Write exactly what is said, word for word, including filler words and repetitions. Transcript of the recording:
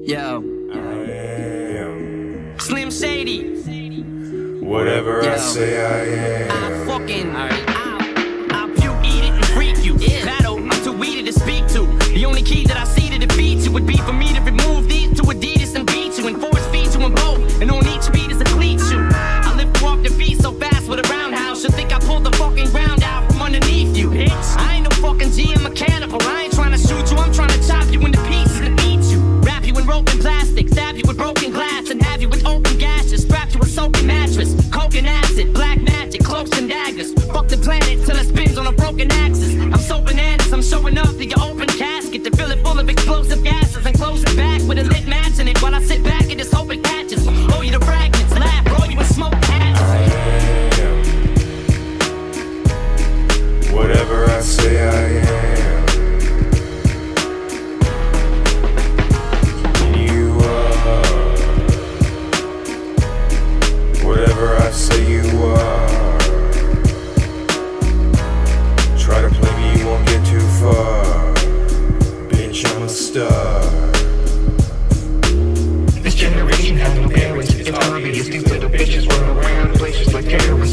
Yo. I am Slim Shady. whatever Yo. I say I am. I fucking, alright. I'll, I'll puke, eat it, and freak you. Yeah. Battle, I'm too weedy to speak to. The only key that I see to defeat you would be for me to remove these to Adidas and beat you and force feed you in both. And on each beat is a cleat shoe. I lift you off the feet so fast with a roundhouse. You'll think I pulled the fucking ground out from underneath you, bitch. I ain't no fucking G M mechanical. I ain't trying to shoot you, I'm trying to chop you into pieces and eat you. Wrap you in rope and plastic, stab you with broken glass, and have you with open gashes. Strap you with soaking mattress, coke and acid, black magic, cloaks and daggers. Fuck the planet till it spins on a broken axis. I'm so bananas, I'm showing up to your open casket to fill it full of explosive gases and close it back with a lit match in it while I sit back and just hope it catches. Roll you to fragments, laugh, roll you in smoke patches. I am whatever I say I am. You are whatever I say you are. Try to play me, you won't get too far. Bitch, I'm a star. This generation has no parents. It's obvious these little bitches run around places like terrorists.